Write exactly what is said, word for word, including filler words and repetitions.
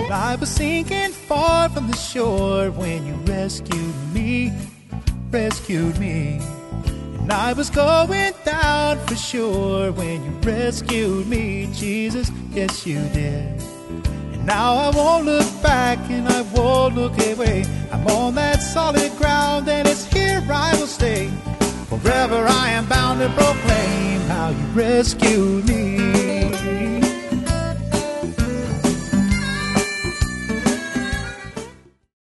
I was sinking far from the shore when you rescued me, rescued me. And I was going down for sure when you rescued me, Jesus, yes you did. And now I won't look back and I won't look away. I'm on that solid ground and it's here I will stay. Forever I am bound to proclaim how you rescued me.